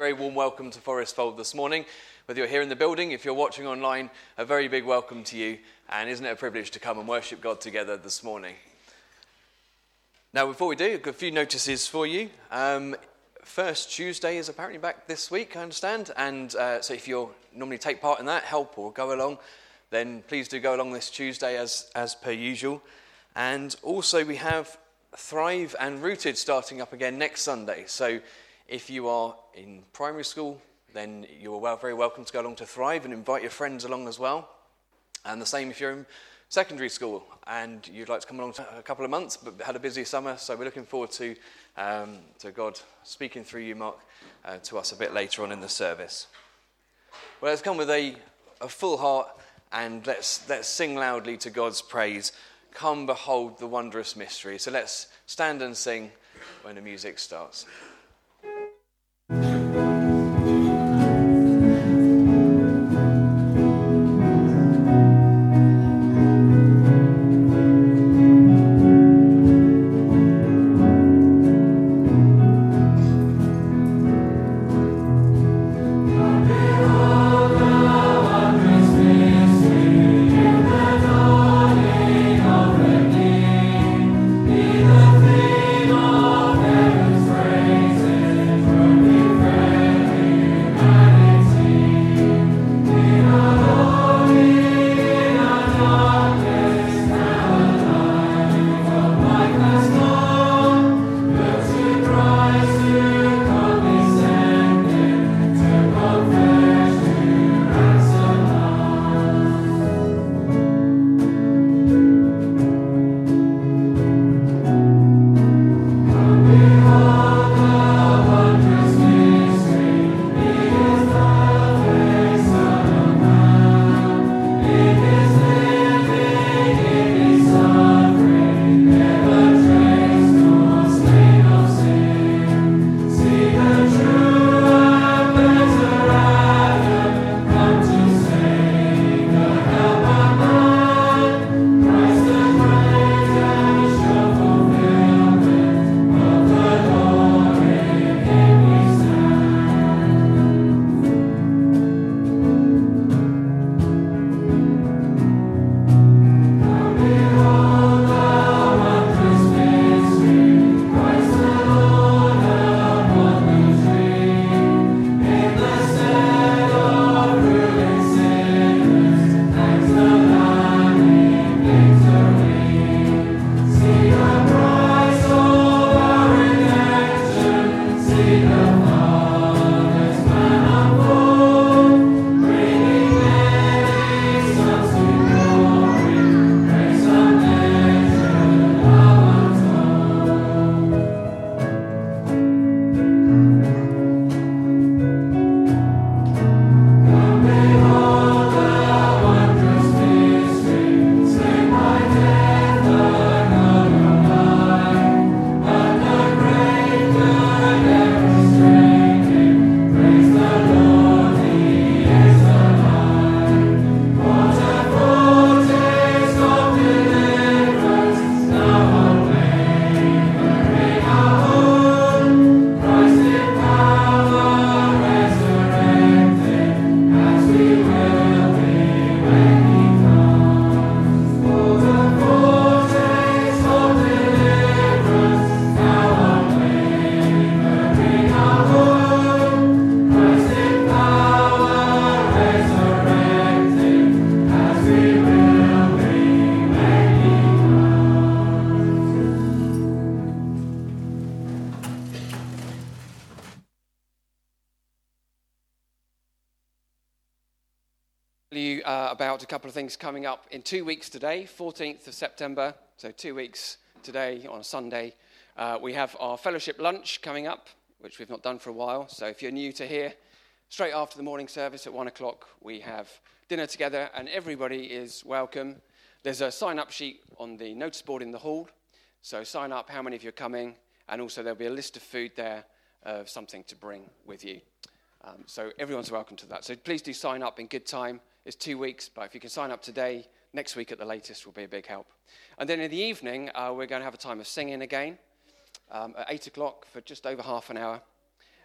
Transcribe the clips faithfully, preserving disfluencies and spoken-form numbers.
Very warm welcome to Forest Fold this morning. Whether you're here in the building, if you're watching online, a very big welcome to you. And isn't it a privilege to come and worship God together this morning? Now, before we do, I've got a few notices for you. Um, First Tuesday is apparently back this week, I understand. And uh, so if you normally take part in that, help or go along, then please do go along this Tuesday as, as per usual. And also we have Thrive and Rooted starting up again next Sunday. So if you are in primary school, then you're well, very welcome to go along to Thrive and invite your friends along as well. And the same if you're in secondary school and you'd like to come along to a couple of months but had a busy summer. So we're looking forward to, um, to God speaking through you, Mark, uh, to us a bit later on in the service. Well, let's come with a, a full heart and let's, let's sing loudly to God's praise. Come behold the wondrous mystery. So let's stand and sing when the music starts. You uh, about a couple of things coming up in two weeks today, fourteenth of September, so two weeks today on a Sunday. Uh, we have our fellowship lunch coming up, which we've not done for a while. So if you're new to here, straight after the morning service at one o'clock, we have dinner together and everybody is welcome. There's a sign-up sheet on the notice board in the hall, so sign up how many of you are coming, and also there'll be a list of food there of something to bring with you. Um, so everyone's welcome to that. So please do sign up in good time. It's two weeks, but if you can sign up today, next week at the latest will be a big help. And then in the evening, uh, we're going to have a time of singing again um, at eight o'clock for just over half an hour.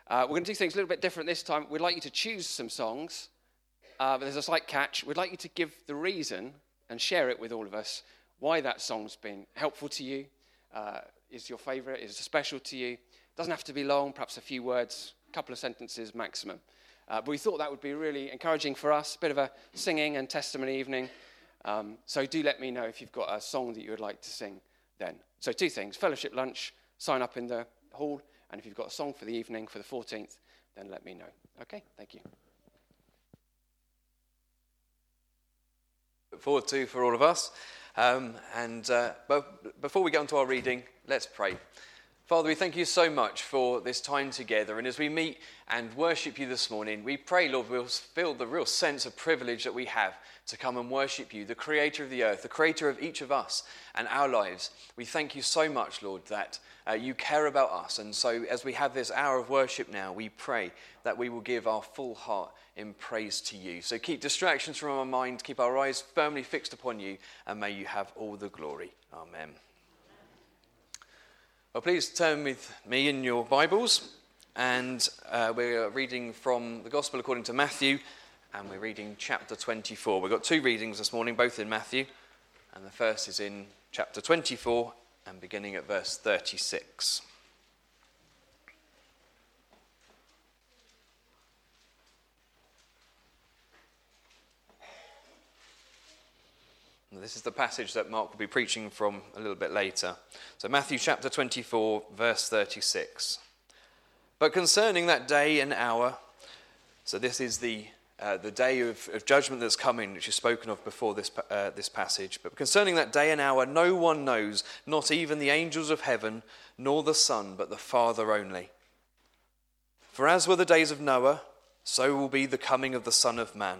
Uh, we're going to do things a little bit different this time. We'd like you to choose some songs, uh, but there's a slight catch. We'd like you to give the reason and share it with all of us why that song's been helpful to you, uh, is your favourite, is special to you. It doesn't have to be long, perhaps a few words, a couple of sentences maximum. Uh, but we thought that would be really encouraging for us, a bit of a singing and testimony evening. Um, so do let me know if you've got a song that you would like to sing then. So two things, fellowship lunch, sign up in the hall, and if you've got a song for the evening, for the fourteenth, then let me know. Okay, thank you. Look forward to for all of us. Um, and uh, but before we get on to our reading, let's pray. Father, we thank you so much for this time together. And as we meet and worship you this morning, we pray, Lord, we'll feel the real sense of privilege that we have to come and worship you, the creator of the earth, the creator of each of us and our lives. We thank you so much, Lord, that uh, you care about us. And so as we have this hour of worship now, we pray that we will give our full heart in praise to you. So keep distractions from our mind, keep our eyes firmly fixed upon you, and may you have all the glory. Amen. Well, please turn with me in your Bibles, and uh, we're reading from the Gospel according to Matthew, and we're reading chapter twenty-four. We've got two readings this morning, both in Matthew, and the first is in chapter twenty-four and beginning at verse thirty-six. This is the passage that Mark will be preaching from a little bit later. So Matthew chapter twenty-four, verse thirty-six. But concerning that day and hour, so this is the uh, the day of, of judgment that's coming, which is spoken of before this uh, this passage. But concerning that day and hour, no one knows, not even the angels of heaven, nor the Son, but the Father only. For as were the days of Noah, so will be the coming of the Son of Man.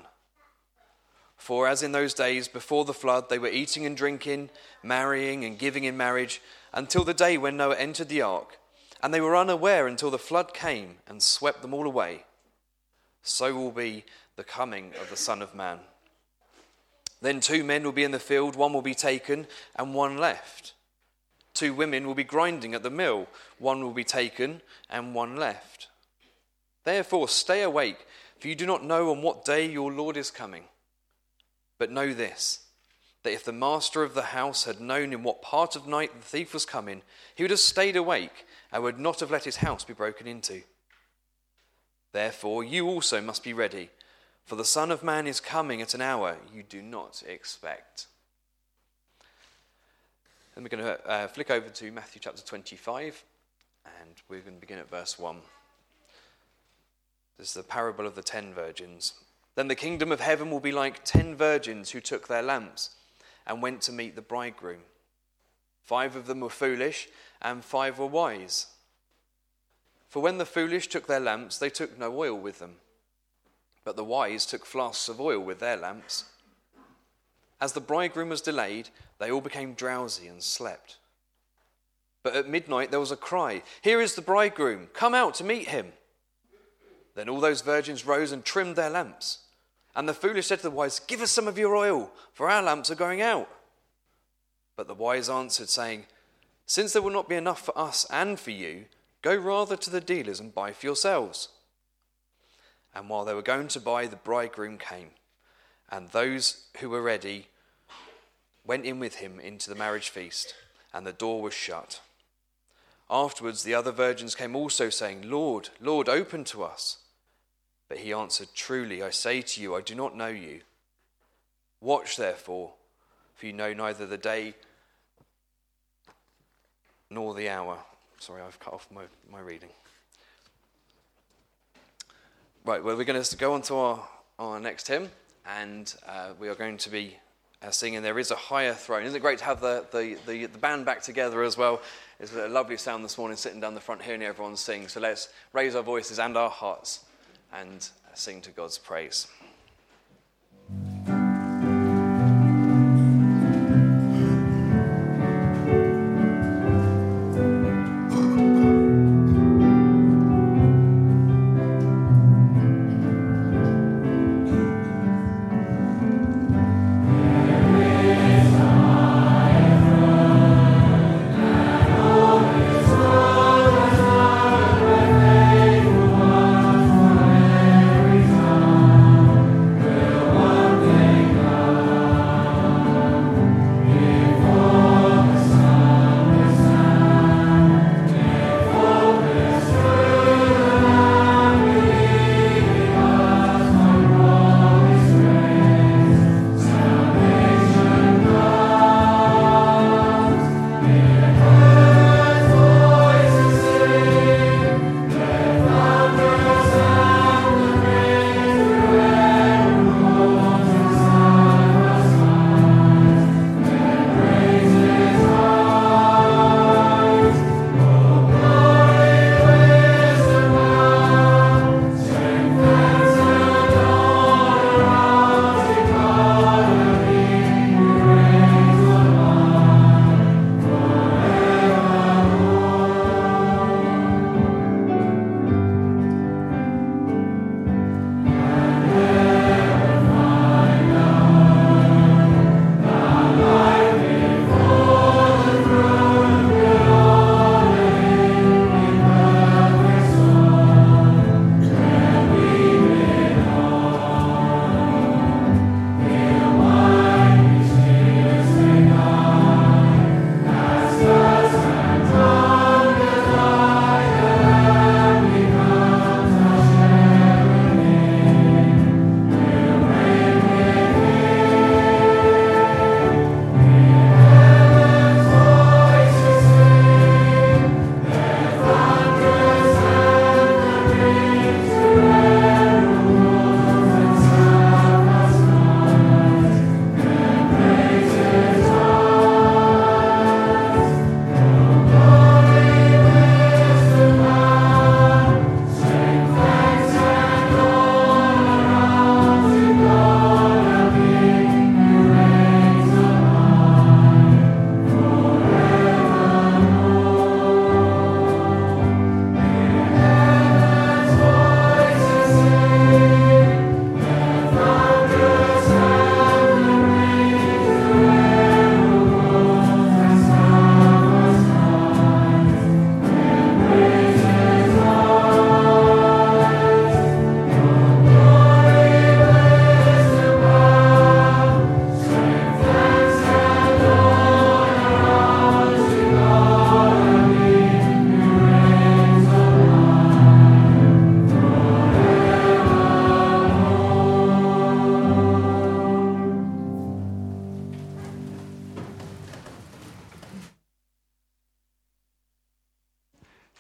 For as in those days before the flood, they were eating and drinking, marrying and giving in marriage, until the day when Noah entered the ark, and they were unaware until the flood came and swept them all away. So will be the coming of the Son of Man. Then two men will be in the field, one will be taken and one left. Two women will be grinding at the mill, one will be taken and one left. Therefore stay awake, for you do not know on what day your Lord is coming. But know this, that if the master of the house had known in what part of night the thief was coming, he would have stayed awake and would not have let his house be broken into. Therefore you also must be ready, for the Son of Man is coming at an hour you do not expect. And we're going to uh, flick over to Matthew chapter twenty-five, and we're going to begin at verse one. This is the parable of the ten virgins. Then the kingdom of heaven will be like ten virgins who took their lamps and went to meet the bridegroom. Five of them were foolish and five were wise. For when the foolish took their lamps, they took no oil with them. But the wise took flasks of oil with their lamps. As the bridegroom was delayed, they all became drowsy and slept. But at midnight there was a cry, "Here is the bridegroom, come out to meet him." Then all those virgins rose and trimmed their lamps. And the foolish said to the wise, "Give us some of your oil, for our lamps are going out." But the wise answered, saying, "Since there will not be enough for us and for you, go rather to the dealers and buy for yourselves." And while they were going to buy, the bridegroom came, and those who were ready went in with him into the marriage feast, and the door was shut. Afterwards the other virgins came also, saying, "Lord, Lord, open to us." But he answered, "Truly I say to you, I do not know you. Watch therefore, for you know neither the day nor the hour." Sorry, I've cut off my, my reading. Right, well, we're going to go on to our, our next hymn, and uh, we are going to be uh, singing "There Is a Higher Throne." Isn't it great to have the, the, the, the band back together as well? It's a lovely sound this morning, sitting down the front hearing everyone sing. So let's raise our voices and our hearts and sing to God's praise. Thank you.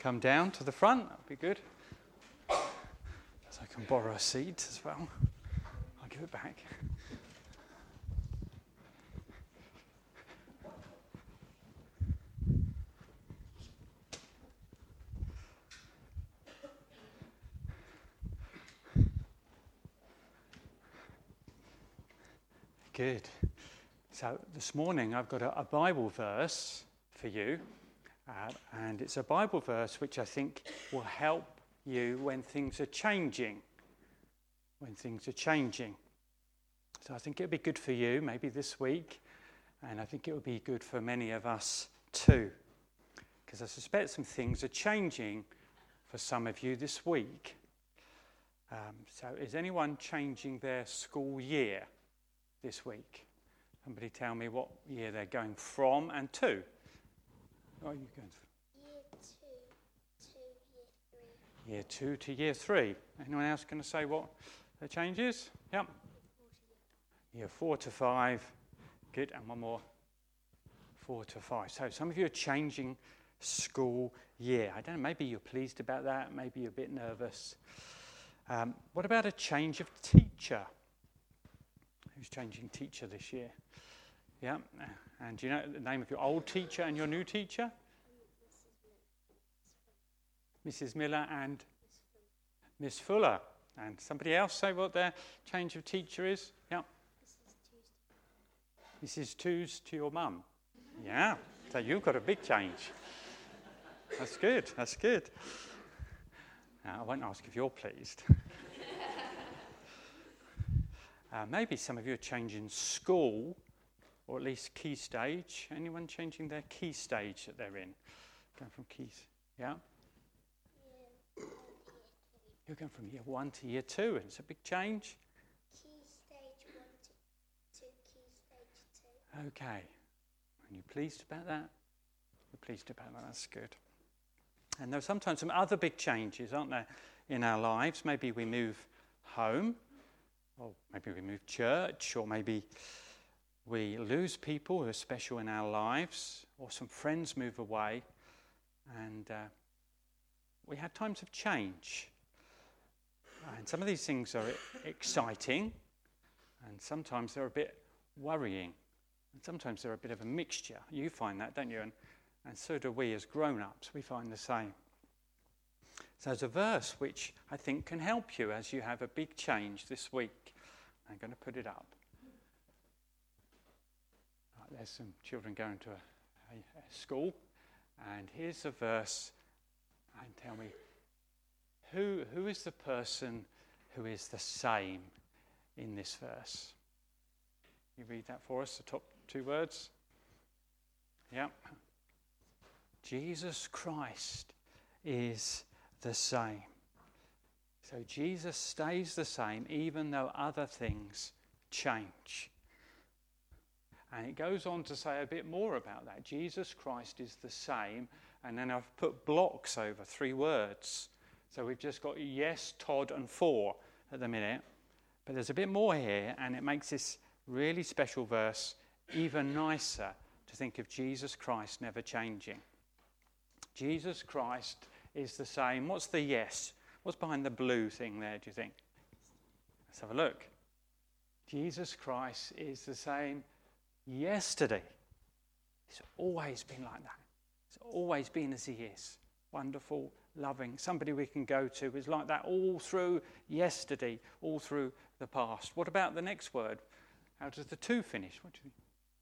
come down to the front. That would be good. So I can borrow a seat as well. I'll give it back. Good. So this morning I've got a, a Bible verse for you, uh, and it's a Bible verse which I think will help you when things are changing. When things are changing. So I think it would be good for you maybe this week, and I think it would be good for many of us too, because I suspect some things are changing for some of you this week. Um, so is anyone changing their school year this week? Somebody tell me what year they're going from and to. What are you going from? Year two to year three. Year two to year three. Anyone else going to say what the change is? Yep. Year four to five. Good. And one more. Four to five. So some of you are changing school year. I don't know, maybe you're pleased about that. Maybe you're a bit nervous. Um, what about a change of teacher? Who's changing teacher this year? Yeah. And do you know the name of your old teacher and your new teacher? Missus Miller and Miss Fuller. And somebody else say what their change of teacher is? Yeah. Missus Twos to your mum. Yeah. So you've got a big change. That's good. That's good. Now, I won't ask if you're pleased. Uh, maybe some of you are changing school, or at least key stage. Anyone changing their key stage that they're in? Going from keys, yeah? Yeah. You're going from year one to year two, and it's a big change. Key stage one to, to key stage two. Okay. And you pleased about that? You're pleased about that, that's good. And there's sometimes some other big changes, aren't there, in our lives? Maybe we move home. Or maybe we move church, or maybe we lose people who are special in our lives, or some friends move away, and uh, we have times of change. And some of these things are exciting, and sometimes they're a bit worrying, and sometimes they're a bit of a mixture. You find that, don't you? And, and so do we as grown-ups. We find the same. So there's a verse which I think can help you as you have a big change this week. I'm going to put it up. Right, there's some children going to a, a, a school, and here's a verse, and tell me, who who is the person who is the same in this verse? You read that for us, the top two words? Yeah. Jesus Christ is the same. So Jesus stays the same even though other things change. And it goes on to say a bit more about that. Jesus Christ is the same, and then I've put blocks over three words. So we've just got yes, Todd, and for at the minute. But there's a bit more here, and it makes this really special verse even nicer to think of Jesus Christ never changing. Jesus Christ is the same. What's the yes? What's behind the blue thing there, do you think? Let's have a look. Jesus Christ is the same yesterday. It's always been like that. It's always been as he is. Wonderful, loving, somebody we can go to is like that all through yesterday, all through the past. What about the next word? How does the two finish? What do you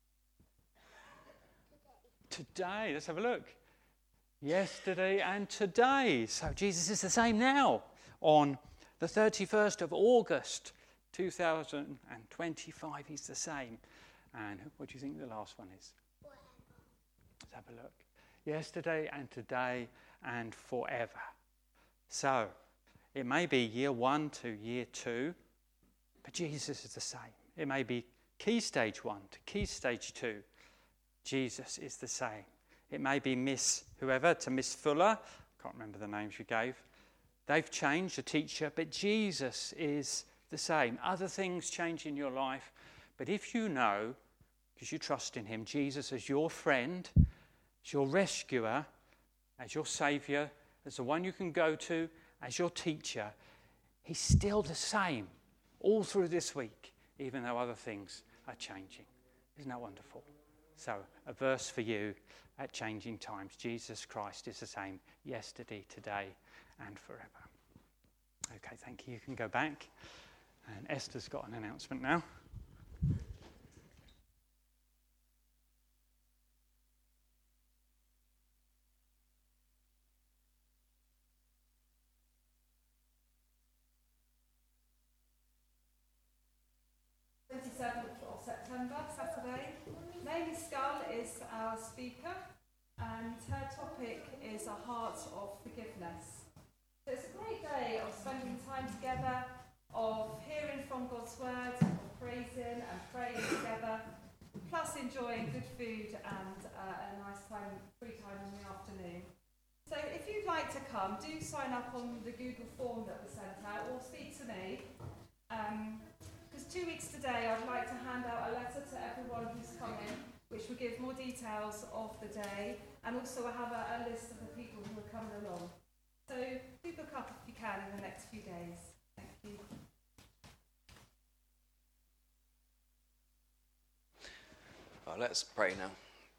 think? Today. Let's have a look. Yesterday and today. So Jesus is the same now on the thirty-first of August two thousand twenty-five. He's the same. And what do you think the last one is? Forever. Let's have a look. Yesterday and today and forever. So it may be year one to year two, but Jesus is the same. It may be key stage one to key stage two. Jesus is the same. It may be Miss whoever to Miss Fuller. Can't remember the names you gave. They've changed, the teacher, but Jesus is the same. Other things change in your life, but if you know, because you trust in him, Jesus as your friend, as your rescuer, as your saviour, as the one you can go to, as your teacher, he's still the same all through this week, even though other things are changing. Isn't that wonderful? So, a verse for you at changing times. Jesus Christ is the same yesterday, today, and forever. Okay, thank you. You can go back. And Esther's got an announcement now. twenty-seventh of September, Saturday. Naomi Scull is our speaker, and her topic is a heart of forgiveness. So it's a great day of spending time together, of hearing from God's word, of praising and praying together, plus enjoying good food and uh, a nice time, free time in the afternoon. So if you'd like to come, do sign up on the Google form that was sent out, or speak to me. Um, Because two weeks today, I'd like to hand out a letter to everyone who's coming, which will give more details of the day, and also I have a, a list of the people who are coming along. So do book up if you can in the next few days. Thank you. Well, let's pray now.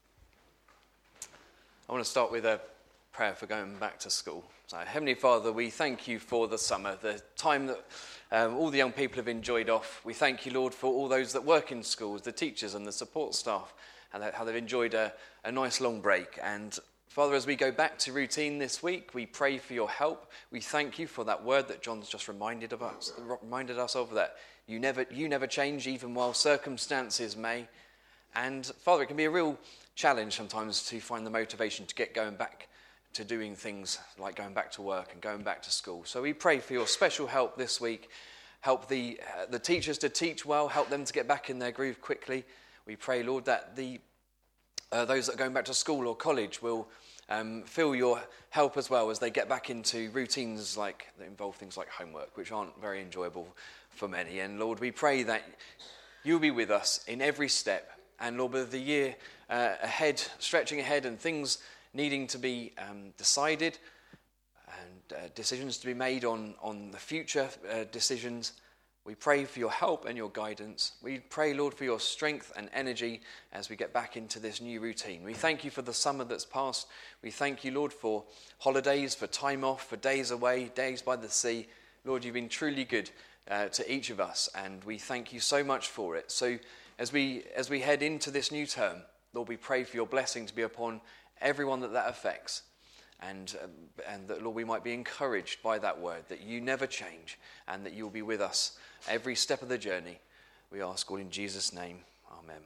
I want to start with a prayer for going back to school. So, Heavenly Father, we thank you for the summer, the time that um, all the young people have enjoyed off. We thank you, Lord, for all those that work in schools, the teachers and the support staff, and how they've enjoyed a, a nice long break. And Father, as we go back to routine this week, we pray for your help. We thank you for that word that John's just reminded of us, reminded us of, that you never, you never change, even while circumstances may. And Father, it can be a real challenge sometimes to find the motivation to get going back to doing things like going back to work and going back to school. So we pray for your special help this week. Help the uh, the teachers to teach well, help them to get back in their groove quickly. We pray, Lord, that the uh, those that are going back to school or college will um, feel your help as well as they get back into routines like that involve things like homework, which aren't very enjoyable for many. And Lord, we pray that you'll be with us in every step. And Lord, with the year uh, ahead, stretching ahead, and things needing to be um, decided and uh, decisions to be made on, on the future uh, decisions, we pray for your help and your guidance. We pray, Lord, for your strength and energy as we get back into this new routine. We thank you for the summer that's passed. We thank you, Lord, for holidays, for time off, for days away, days by the sea. Lord, you've been truly good uh, to each of us, and we thank you so much for it. So as we as we head into this new term, Lord, we pray for your blessing to be upon everyone that that affects, and um, and that, Lord, we might be encouraged by that word, that you never change, and that you'll be with us every step of the journey. We ask all in Jesus' name. Amen.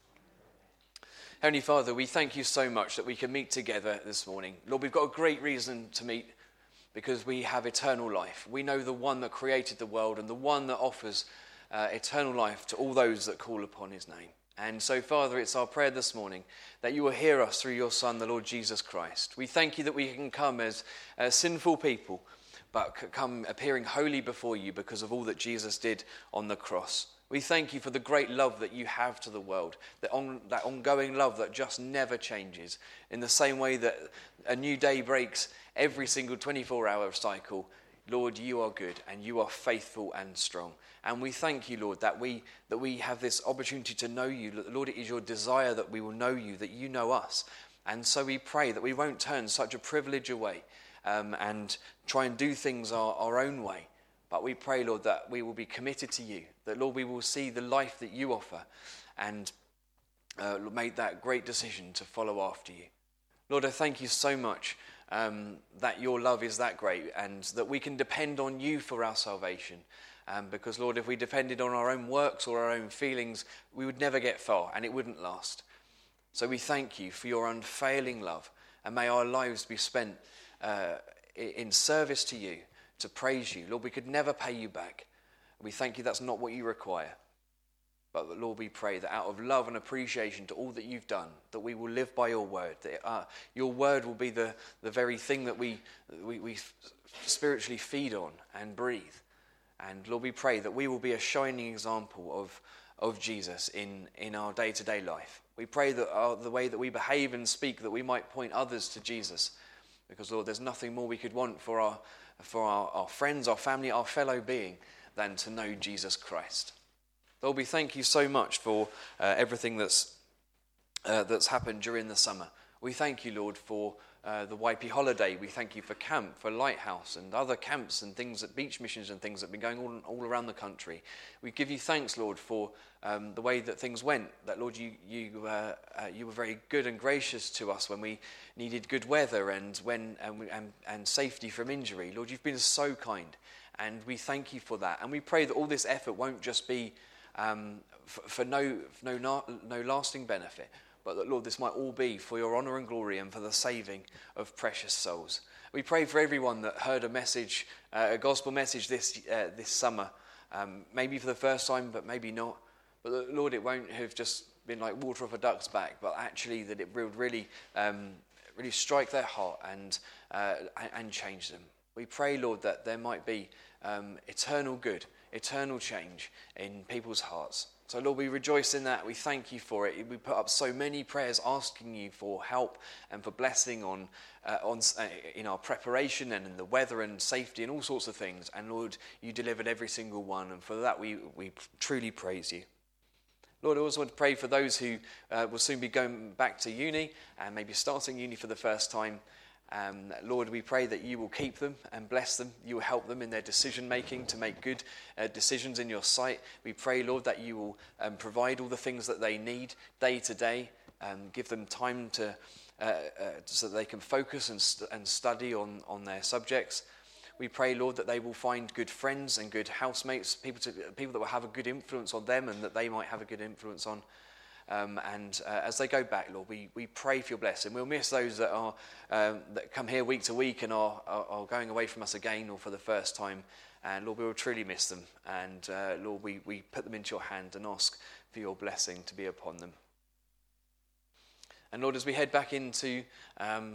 Heavenly Father, we thank you so much that we can meet together this morning. Lord, we've got a great reason to meet because we have eternal life. We know the one that created the world and the one that offers uh, eternal life to all those that call upon his name. And so, Father, it's our prayer this morning that you will hear us through your Son, the Lord Jesus Christ. We thank you that we can come as uh, sinful people, but come appearing holy before you because of all that Jesus did on the cross. We thank you for the great love that you have to the world, that, on, that ongoing love that just never changes. In the same way that a new day breaks every single twenty-four hour cycle, Lord, you are good and you are faithful and strong. And we thank you, Lord, that we that we have this opportunity to know you. Lord, it is your desire that we will know you, that you know us. And so we pray that we won't turn such a privilege away um, and try and do things our, our own way. But we pray, Lord, that we will be committed to you, that, Lord, we will see the life that you offer and uh, make that great decision to follow after you. Lord, I thank you so much um, that your love is that great and that we can depend on you for our salvation. Um, because, Lord, if we depended on our own works or our own feelings, we would never get far and it wouldn't last. So we thank you for your unfailing love, and may our lives be spent uh, in service to you, to praise you. Lord, we could never pay you back. We thank you that's not what you require. But, Lord, we pray that out of love and appreciation to all that you've done, that we will live by your word, that uh, your word will be the, the very thing that we, we, we spiritually feed on and breathe. And Lord, we pray that we will be a shining example of, of Jesus in, in our day-to-day life. We pray that our, the way that we behave and speak, that we might point others to Jesus. Because, Lord, there's nothing more we could want for our, for our, our friends, our family, our fellow being than to know Jesus Christ. Lord, we thank you so much for uh, everything that's, uh, that's happened during the summer. We thank you, Lord, for uh, the Y P holiday. We thank you for camp, for Lighthouse and other camps and things at beach missions and things that have been going on all around the country. We give you thanks, Lord, for um, the way that things went. That, Lord, you you uh, uh, you were very good and gracious to us when we needed good weather and when and, we, and, and safety from injury. Lord, you've been so kind, and we thank you for that. And we pray that all this effort won't just be um, for, for no for no no lasting benefit, but that, Lord, this might all be for your honour and glory and for the saving of precious souls. We pray for everyone that heard a message, uh, a gospel message this uh, this summer, um, maybe for the first time, but maybe not. But that, Lord, it won't have just been like water off a duck's back, but actually that it will really, um, really strike their heart and uh, and change them. We pray, Lord, that there might be um, eternal good, eternal change in people's hearts. So, Lord, we rejoice in that. We thank you for it. We put up so many prayers asking you for help and for blessing on, uh, on uh, in our preparation and in the weather and safety and all sorts of things. And, Lord, you delivered every single one. And for that, we, we truly praise you. Lord, I also want to pray for those who uh, will soon be going back to uni and maybe starting uni for the first time. Um, Lord, we pray that you will keep them and bless them. You will help them in their decision making to make good uh, decisions in your sight. We pray, Lord, that you will um, provide all the things that they need day to day. Um, give them time to uh, uh, so that they can focus and, st- and study on, on their subjects. We pray, Lord, that they will find good friends and good housemates, people to, people that will have a good influence on them and that they might have a good influence on. Um, and uh, as they go back, Lord, we, we pray for your blessing. We'll miss those that are um, that come here week to week and are, are, are going away from us again or for the first time. And Lord, we will truly miss them. And uh, Lord, we, we put them into your hand and ask for your blessing to be upon them. And Lord, as we head back into um,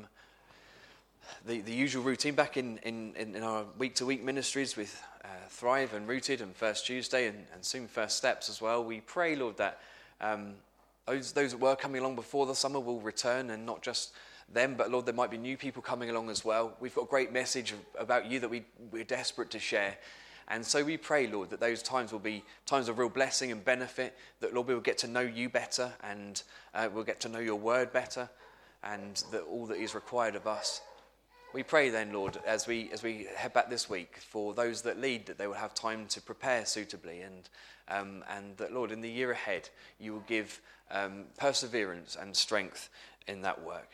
the, the usual routine, back in, in, in our week-to-week ministries with uh, Thrive and Rooted and First Tuesday and, and soon First Steps as well, we pray, Lord, that um, Those, those that were coming along before the summer will return, and not just them, but Lord, there might be new people coming along as well. We've got a great message about you that we, we're desperate to share. And so we pray, Lord, that those times will be times of real blessing and benefit, that, Lord, we will get to know you better and uh, we'll get to know your word better, and that all that is required of us. We pray then, Lord, as we as we head back this week, for those that lead, that they will have time to prepare suitably, and um, and that, Lord, in the year ahead, you will give um, perseverance and strength in that work.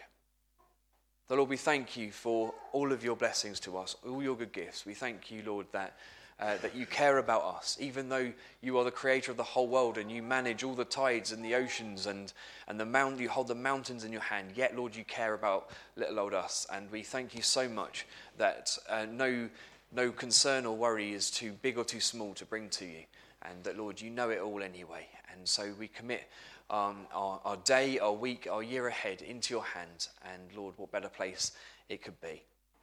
The Lord, we thank you for all of your blessings to us, all your good gifts. We thank you, Lord, that uh, that you care about us, even though you are the creator of the whole world and you manage all the tides and the oceans and, and the mount, you hold the mountains in your hand. Yet, Lord, you care about little old us. And we thank you so much that uh, no, no concern or worry is too big or too small to bring to you. And that, Lord, you know it all anyway. And so we commit um, our, our day, our week, our year ahead into your hands. And, Lord, what better place it could be.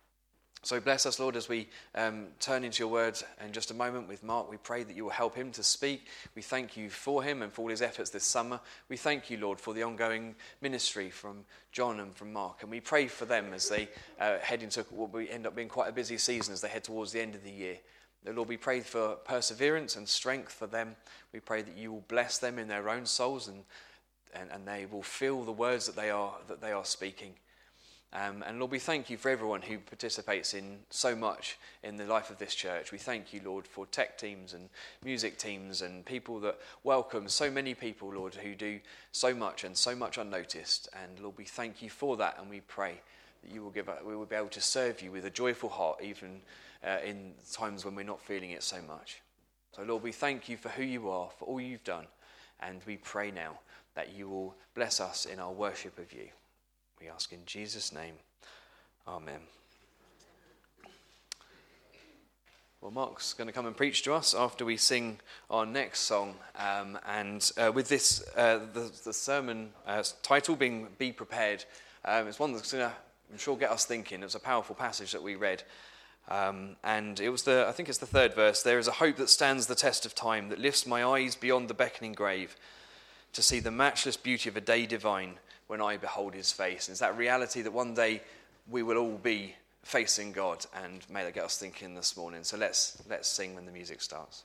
So bless us, Lord, as we um, turn into your word in just a moment with Mark. We pray that you will help him to speak. We thank you for him and for all his efforts this summer. We thank you, Lord, for the ongoing ministry from John and from Mark. And we pray for them as they uh, head into what will end up being quite a busy season as they head towards the end of the year. Lord, we pray for perseverance and strength for them. We pray that you will bless them in their own souls and, and, and they will feel the words that they are that they are speaking. Um, and Lord, we thank you for everyone who participates in so much in the life of this church. We thank you, Lord, for tech teams and music teams and people that welcome so many people, Lord, who do so much and so much unnoticed. And Lord, we thank you for that, and we pray that you will give, we will be able to serve you with a joyful heart, even uh, in times when we're not feeling it so much. So, Lord, we thank you for who you are, for all you've done, and we pray now that you will bless us in our worship of you. We ask in Jesus' name. Amen. Well, Mark's going to come and preach to us after we sing our next song. Um, and uh, with this, uh, the, the sermon uh, title being Be Prepared, um, it's one that's going to, I'm sure, get us thinking. It was a powerful passage that we read. Um, and it was the, I think it's the third verse. There is a hope that stands the test of time, that lifts my eyes beyond the beckoning grave to see the matchless beauty of a day divine when I behold his face. And it's that reality that one day we will all be facing God, and may that get us thinking this morning. So let's let's sing when the music starts.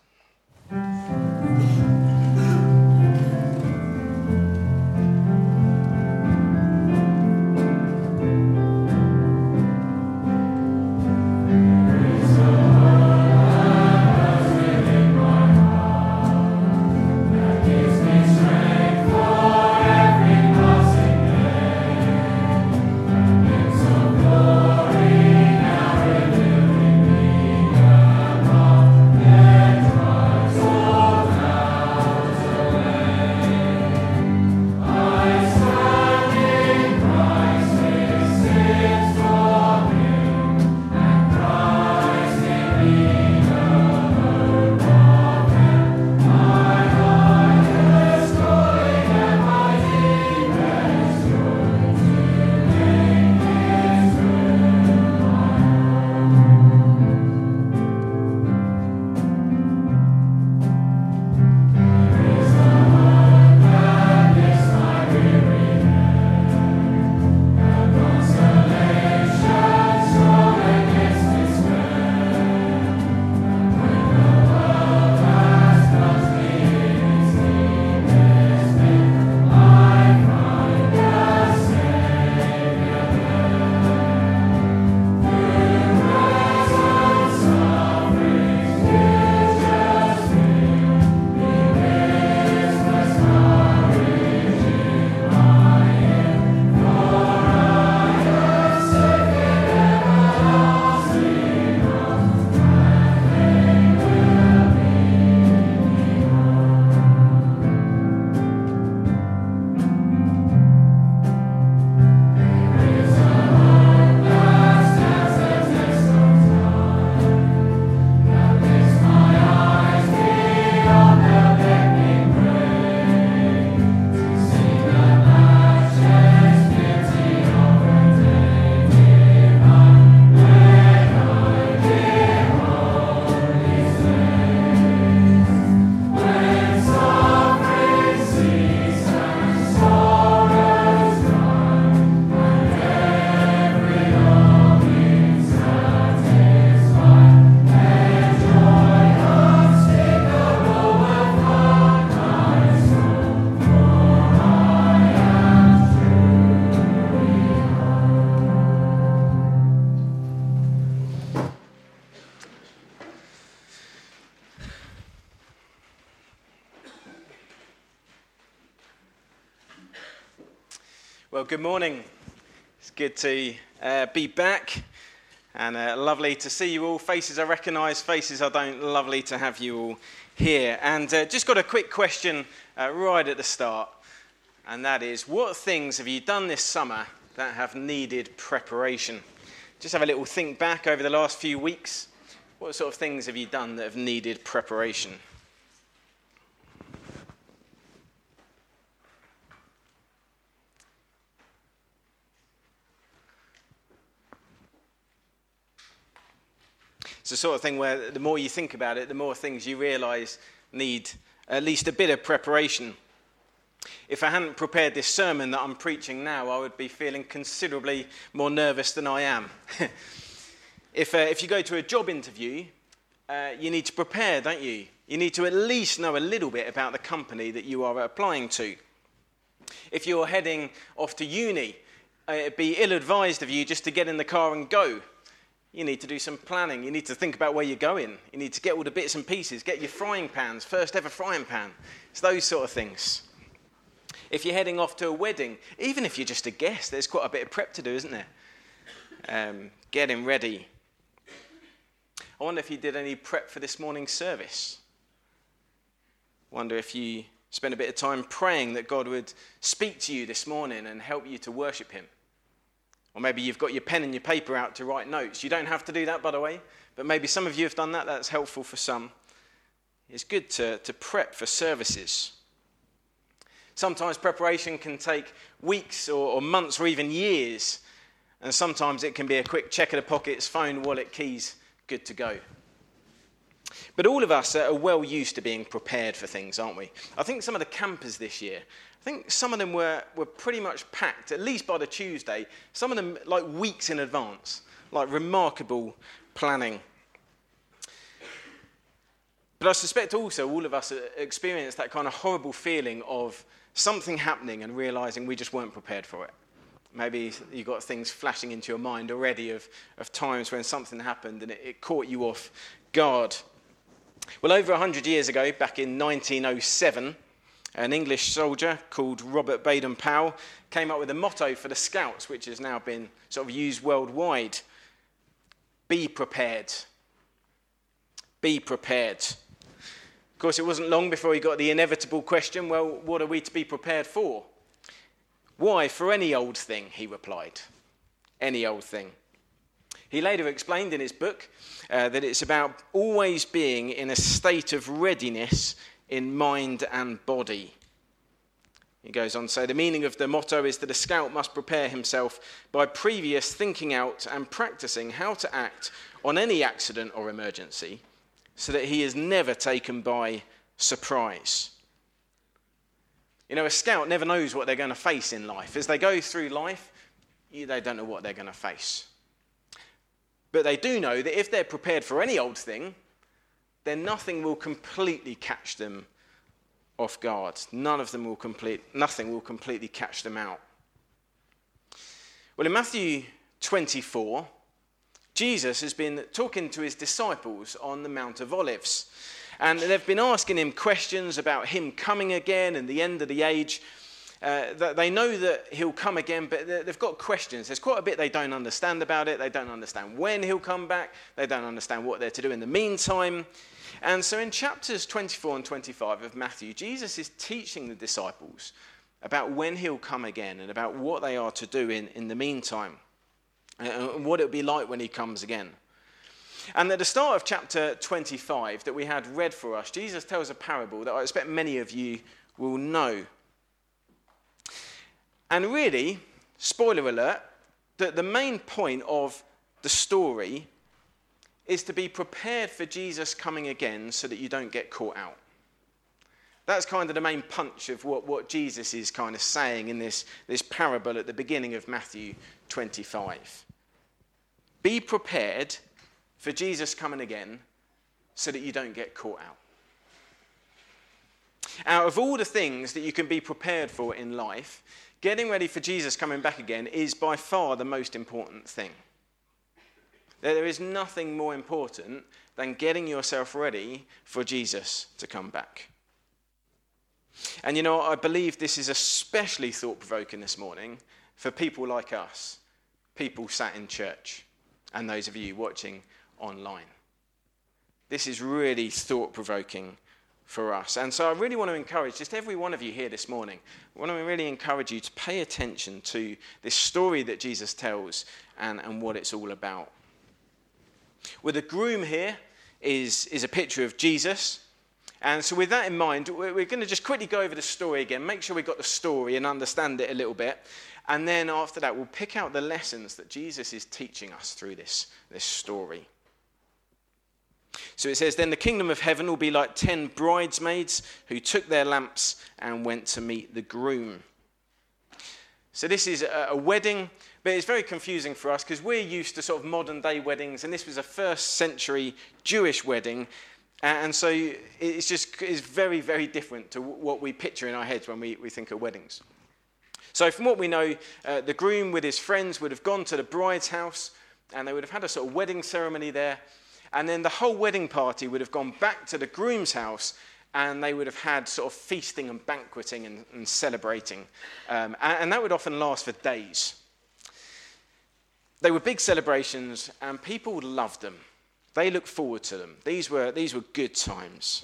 Well, good morning. It's good to uh, be back, and uh, lovely to see you all. Faces I recognise, faces I don't. Lovely to have you all here. And uh, just got a quick question uh, right at the start, and that is, what things have you done this summer that have needed preparation? Just have a little think back over the last few weeks. What sort of things have you done that have needed preparation? It's the sort of thing where the more you think about it, the more things you realise need at least a bit of preparation. If I hadn't prepared this sermon that I'm preaching now, I would be feeling considerably more nervous than I am. if, uh, if you go to a job interview, uh, you need to prepare, don't you? You need to at least know a little bit about the company that you are applying to. If you're heading off to uni, uh, it'd be ill-advised of you just to get in the car and go. You need to do some planning. You need to think about where you're going. You need to get all the bits and pieces. Get your frying pans, first ever frying pan. It's those sort of things. If you're heading off to a wedding, even if you're just a guest, there's quite a bit of prep to do, isn't there? Um, getting ready. I wonder if you did any prep for this morning's service. I wonder if you spent a bit of time praying that God would speak to you this morning and help you to worship him. Or maybe you've got your pen and your paper out to write notes. You don't have to do that, by the way, but maybe some of you have done that. That's helpful for some. It's good to, to prep for services. Sometimes preparation can take weeks or, or months or even years, and sometimes it can be a quick check of the pockets, phone, wallet, keys, good to go. But all of us are well used to being prepared for things, aren't we? I think some of the campers this year, I think some of them were, were pretty much packed, at least by the Tuesday, some of them like weeks in advance, like remarkable planning. But I suspect also all of us experienced that kind of horrible feeling of something happening and realising we just weren't prepared for it. Maybe you've got things flashing into your mind already of, of times when something happened and it, it caught you off guard. Well, over one hundred years ago, back in nineteen oh seven, an English soldier called Robert Baden-Powell came up with a motto for the Scouts, which has now been sort of used worldwide. Be prepared. Be prepared. Of course, it wasn't long before he got the inevitable question, well, what are we to be prepared for? Why, for any old thing, he replied. Any old thing. He later explained in his book uh, that it's about always being in a state of readiness in mind and body. He goes on to say, the meaning of the motto is that a scout must prepare himself by previous thinking out and practicing how to act on any accident or emergency so that he is never taken by surprise. You know, a scout never knows what they're going to face in life. As they go through life, they don't know what they're going to face. But they do know that if they're prepared for any old thing, then nothing will completely catch them off guard. None of them will complete, nothing will completely catch them out. Well, in Matthew twenty-four, Jesus has been talking to his disciples on the Mount of Olives. And they've been asking him questions about him coming again and the end of the age. Uh, they know that he'll come again, but they've got questions. There's quite a bit they don't understand about it. They don't understand when he'll come back. They don't understand what they're to do in the meantime. And so in chapters twenty-four and twenty-five of Matthew, Jesus is teaching the disciples about when he'll come again and about what they are to do in, in the meantime and what it'll be like when he comes again. And at the start of chapter twenty-five that we had read for us, Jesus tells a parable that I expect many of you will know. And really, spoiler alert, that the main point of the story is to be prepared for Jesus coming again so that you don't get caught out. That's kind of the main punch of what, what Jesus is kind of saying in this, this parable at the beginning of Matthew twenty-five. Be prepared for Jesus coming again so that you don't get caught out. Out of all the things that you can be prepared for in life, getting ready for Jesus coming back again is by far the most important thing. There is nothing more important than getting yourself ready for Jesus to come back. And you know, I believe this is especially thought-provoking this morning for people like us, people sat in church, and those of you watching online. This is really thought-provoking for us. And so I really want to encourage just every one of you here this morning, I want to really encourage you to pay attention to this story that Jesus tells and, and what it's all about. Well, the groom here is, is a picture of Jesus. And so with that in mind, we're going to just quickly go over the story again, make sure we've got the story and understand it a little bit. And then after that, we'll pick out the lessons that Jesus is teaching us through this, this story. So it says, then the kingdom of heaven will be like ten bridesmaids who took their lamps and went to meet the groom. So this is a, a wedding, but it's very confusing for us because we're used to sort of modern day weddings, and this was a first century Jewish wedding. And so it's just it's very, very different to what we picture in our heads when we, we think of weddings. So from what we know, uh, the groom with his friends would have gone to the bride's house, and they would have had a sort of wedding ceremony there. And then the whole wedding party would have gone back to the groom's house, and they would have had sort of feasting and banqueting and, and celebrating. Um, and, and that would often last for days. They were big celebrations, and people loved them. They looked forward to them. These were, these were good times.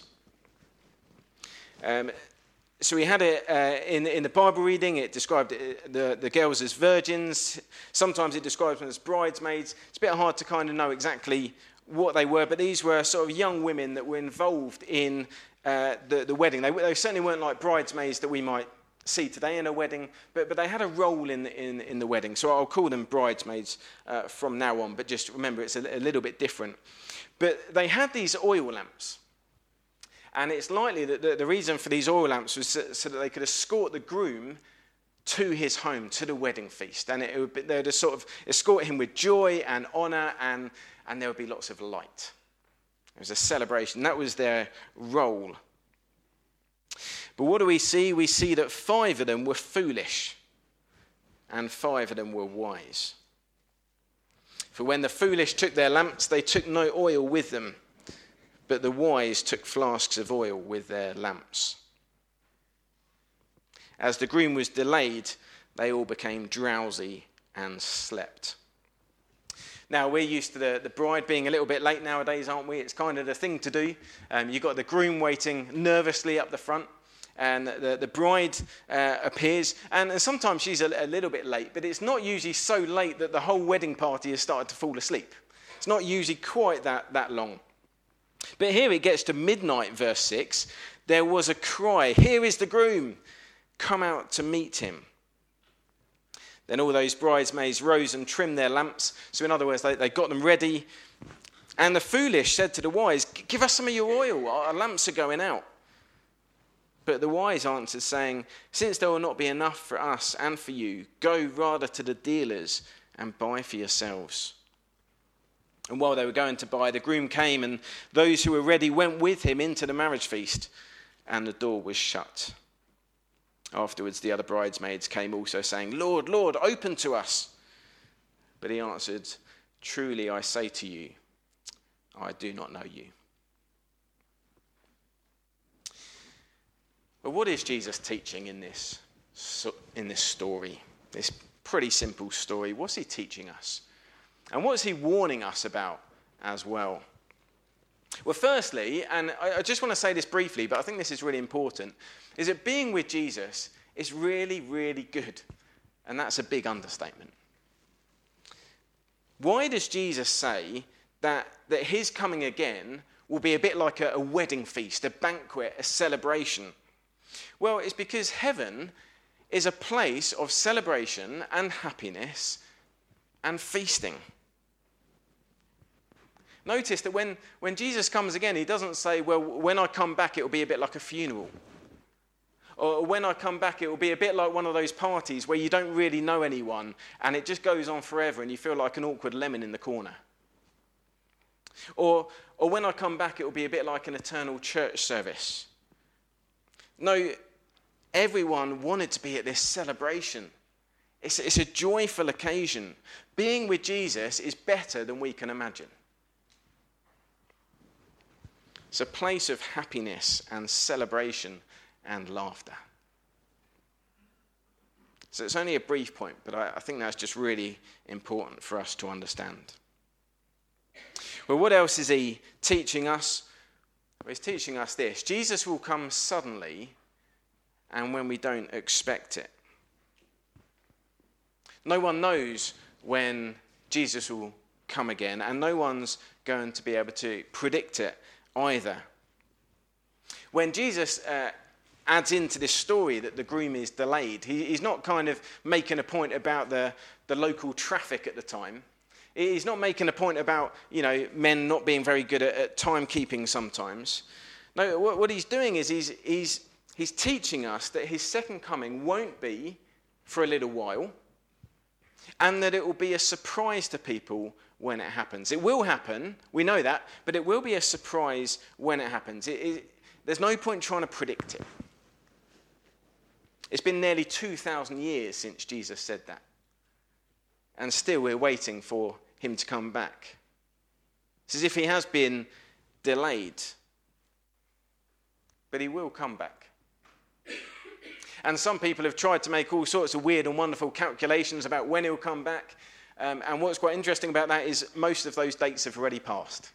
Um, so we had it uh, in, in the Bible reading, it described it, the, the girls as virgins. Sometimes it describes them as bridesmaids. It's a bit hard to kind of know exactly what they were, but these were sort of young women that were involved in uh, the, the wedding. They, they certainly weren't like bridesmaids that we might see today in a wedding, but, but they had a role in, in, in the wedding. So I'll call them bridesmaids uh, from now on, but just remember it's a, a little bit different. But they had these oil lamps. And it's likely that the, the reason for these oil lamps was so, so that they could escort the groom to his home, to the wedding feast. And it would be, they would sort of escort him with joy and honour, and, and there would be lots of light. It was a celebration. That was their role. But what do we see? We see that five of them were foolish and five of them were wise. For when the foolish took their lamps, they took no oil with them, but the wise took flasks of oil with their lamps. As the groom was delayed, they all became drowsy and slept. Now, we're used to the, the bride being a little bit late nowadays, aren't we? It's kind of the thing to do. Um, you've got the groom waiting nervously up the front, and the, the bride uh, appears. And sometimes she's a, a little bit late, but it's not usually so late that the whole wedding party has started to fall asleep. It's not usually quite that, that long. But here it gets to midnight, verse six. There was a cry, "Here is the groom, come out to meet him." Then all those bridesmaids rose and trimmed their lamps. So in other words, they, they got them ready. And the foolish said to the wise, "Give us some of your oil, our lamps are going out." But the wise answered, saying, "Since there will not be enough for us and for you, go rather to the dealers and buy for yourselves." And while they were going to buy, the groom came, and those who were ready went with him into the marriage feast, and the door was shut. Afterwards, the other bridesmaids came also, saying, "Lord, Lord, open to us." But he answered, "Truly I say to you, I do not know you." But what is Jesus teaching in this, in this story? This pretty simple story. What's he teaching us? And what's he warning us about as well? Well, firstly, and I just want to say this briefly, but I think this is really important, is that being with Jesus is really, really good. And that's a big understatement. Why does Jesus say that, that his coming again will be a bit like a, a wedding feast, a banquet, a celebration? Well, it's because heaven is a place of celebration and happiness and feasting. Notice that when, when Jesus comes again, he doesn't say, "Well, when I come back, it will be a bit like a funeral." Or when I come back, it will be a bit like one of those parties where you don't really know anyone and it just goes on forever and you feel like an awkward lemon in the corner. Or, or when I come back, it will be a bit like an eternal church service. No, everyone wanted to be at this celebration. It's, it's a joyful occasion. Being with Jesus is better than we can imagine. It's a place of happiness and celebration and laughter. So it's only a brief point, but I, I think that's just really important for us to understand. Well, what else is he teaching us? Well, he's teaching us this. Jesus will come suddenly and when we don't expect it. No one knows when Jesus will come again, and no one's going to be able to predict it either. When Jesus uh, adds into this story that the groom is delayed, he, he's not kind of making a point about the, the local traffic at the time. He's not making a point about, you know, men not being very good at, at timekeeping sometimes. No, what, what he's doing is he's, he's, he's teaching us that his second coming won't be for a little while, and that it will be a surprise to people when it happens. It will happen, we know that, but it will be a surprise when it happens. It, it, there's no point trying to predict it. It's been nearly two thousand years since Jesus said that. And still we're waiting for him to come back. It's as if he has been delayed. But he will come back. And some people have tried to make all sorts of weird and wonderful calculations about when he'll come back. Um, and what's quite interesting about that is most of those dates have already passed.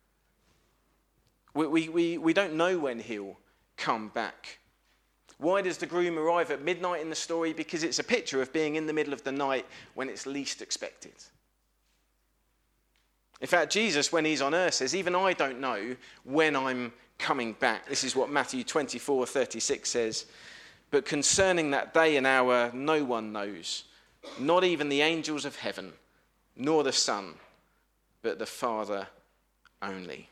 We, we, we, we don't know when he'll come back. Why does the groom arrive at midnight in the story? Because it's a picture of being in the middle of the night when it's least expected. In fact, Jesus, when he's on earth, says, "Even I don't know when I'm coming back." This is what Matthew twenty-four thirty-six says. but concerning that day and hour no one knows, not even the angels of heaven, nor the Son, but the Father only.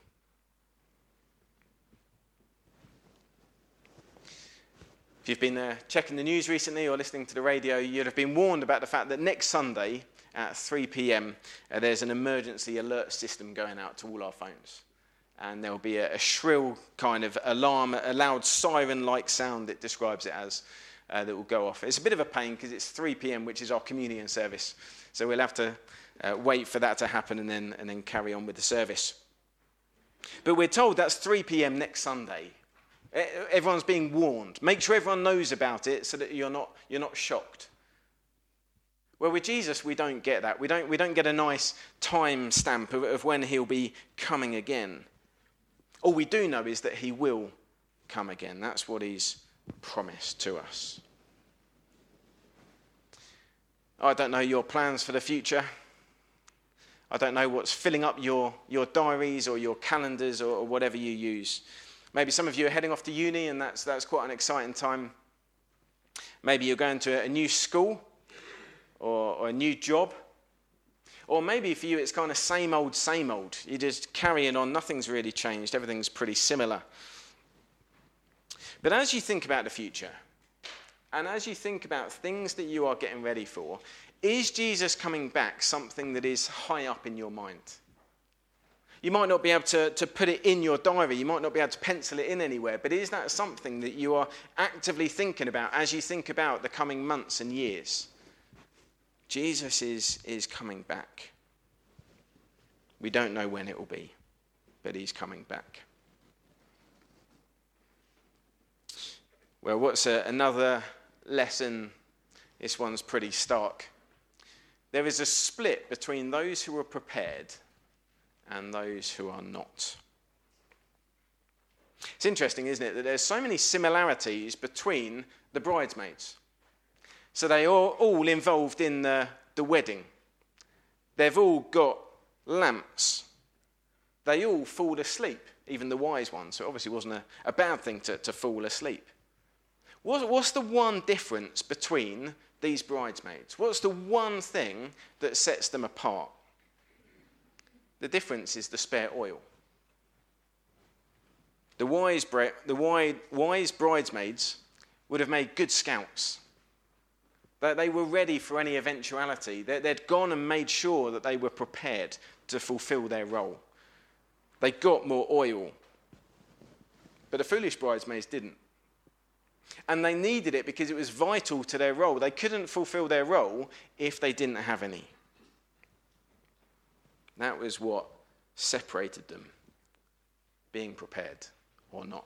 If you've been uh, checking the news recently or listening to the radio, you'd have been warned about the fact that next Sunday at three p.m. uh, there's an emergency alert system going out to all our phones. And there'll be a, a shrill kind of alarm, a loud siren-like sound, it describes it as, uh, that will go off. It's a bit of a pain because it's three p.m., which is our communion service. So we'll have to uh, wait for that to happen and then, and then carry on with the service. But we're told that's three p.m. next Sunday. Everyone's being warned. Make sure everyone knows about it so that you're not, you're not shocked. Well, with Jesus, we don't get that. We don't, we don't get a nice time stamp of, of when he'll be coming again. All we do know is that he will come again. That's what he's promised to us. I don't know your plans for the future. I don't know what's filling up your, your diaries or your calendars or, or whatever you use. Maybe some of you are heading off to uni and that's, that's quite an exciting time. Maybe you're going to a new school or, or a new job. Or maybe for you it's kind of same old, same old. You're just carrying on. Nothing's really changed. Everything's pretty similar. But as you think about the future, and as you think about things that you are getting ready for, is Jesus coming back something that is high up in your mind? You might not be able to, to put it in your diary. You might not be able to pencil it in anywhere. But is that something that you are actively thinking about as you think about the coming months and years? Jesus is, is coming back. We don't know when it will be, but he's coming back. Well, what's a, another lesson? This one's pretty stark. There is a split between those who are prepared and those who are not. It's interesting, isn't it, that there's so many similarities between the bridesmaids. So they are all involved in the, the wedding. They've all got lamps. They all fall asleep, even the wise ones. So it obviously wasn't a, a bad thing to, to fall asleep. What, what's the one difference between these bridesmaids? What's the one thing that sets them apart? The difference is the spare oil. The wise, bre- the wise, wise bridesmaids would have made good scouts. That they were ready for any eventuality. They, they'd gone and made sure that they were prepared to fulfill their role. They got more oil. But the foolish bridesmaids didn't. And they needed it because it was vital to their role. They couldn't fulfill their role if they didn't have any. That was what separated them, being prepared or not.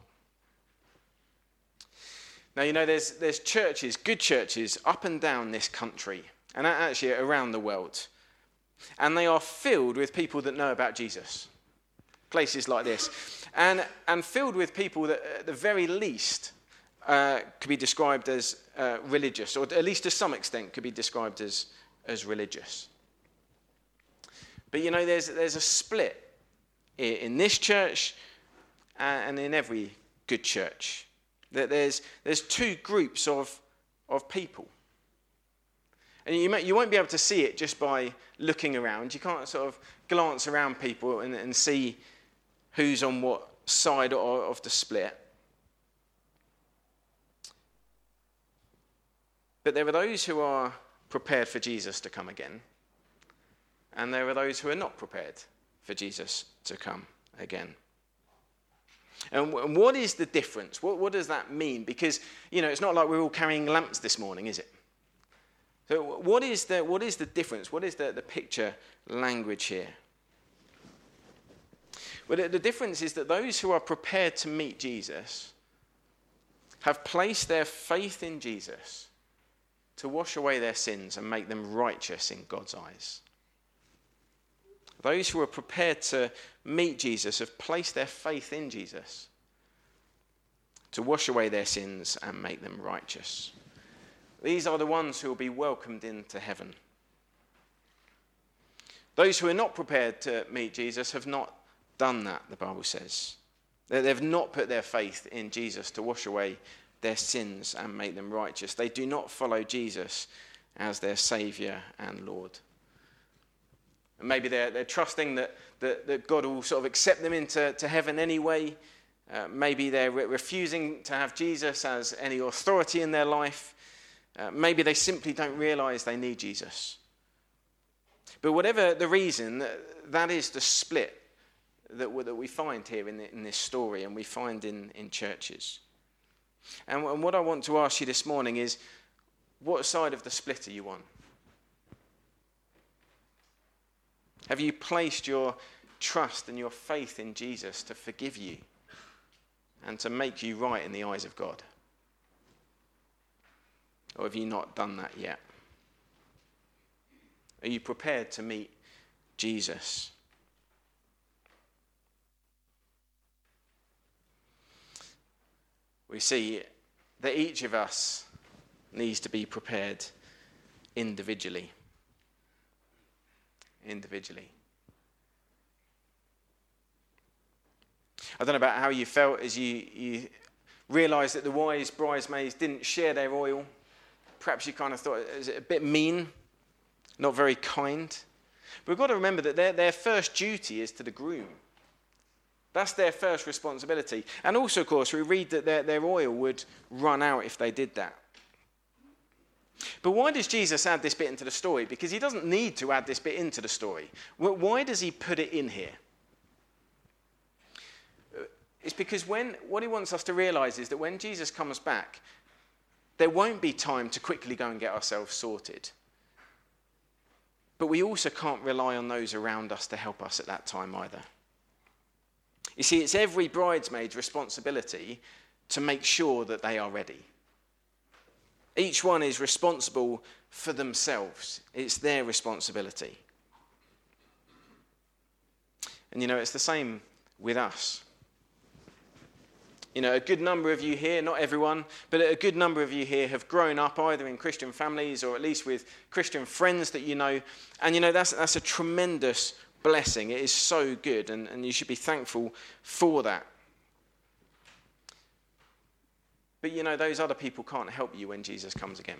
Now, you know, there's, there's churches, good churches, up and down this country, and actually around the world. And they are filled with people that know about Jesus. Places like this. And, and filled with people that, at the very least, uh, could be described as uh, religious, or at least to some extent could be described as, as religious. But, you know, there's, there's a split in this church and in every good church. That there's, there's two groups of, of people. And you, may, you won't be able to see it just by looking around. You can't sort of glance around people and, and see who's on what side of, of the split. But there are those who are prepared for Jesus to come again. And there are those who are not prepared for Jesus to come again. And what is the difference? What, what does that mean? Because, you know, it's not like we're all carrying lamps this morning, is it? So what is the, what is the difference? What is the, the picture language here? Well, the, the difference is that those who are prepared to meet Jesus have placed their faith in Jesus to wash away their sins and make them righteous in God's eyes. Those who are prepared to meet Jesus have placed their faith in Jesus to wash away their sins and make them righteous. These are the ones who will be welcomed into heaven. Those who are not prepared to meet Jesus have not done that, the Bible says. They've not put their faith in Jesus to wash away their sins and make them righteous. They do not follow Jesus as their Saviour and Lord. And maybe they're, they're trusting that, that, that God will sort of accept them into to heaven anyway. Uh, maybe they're re- refusing to have Jesus as any authority in their life. Uh, maybe they simply don't realise they need Jesus. But whatever the reason, that is the split that, that we find here in, the, in this story, and we find in, in churches. And, and what I want to ask you this morning is, what side of the split are you on? Have you placed your trust and your faith in Jesus to forgive you and to make you right in the eyes of God? Or have you not done that yet? Are you prepared to meet Jesus? We see that each of us needs to be prepared individually. Individually. I don't know about how you felt as you, you realised that the wise bridesmaids didn't share their oil. Perhaps you kind of thought, is it a bit mean? Not very kind? But we've got to remember that their, their first duty is to the groom. That's their first responsibility. And also, of course, we read that their, their oil would run out if they did that. But why does Jesus add this bit into the story? Because he doesn't need to add this bit into the story. Why does he put it in here? It's because when what he wants us to realise is that when Jesus comes back, there won't be time to quickly go and get ourselves sorted. But we also can't rely on those around us to help us at that time either. You see, it's every bridesmaid's responsibility to make sure that they are ready. Each one is responsible for themselves. It's their responsibility. And you know, it's the same with us. You know, a good number of you here, not everyone, but a good number of you here have grown up either in Christian families or at least with Christian friends that you know. And you know, that's that's a tremendous blessing. It is so good, and, and you should be thankful for that. But you know, those other people can't help you when Jesus comes again.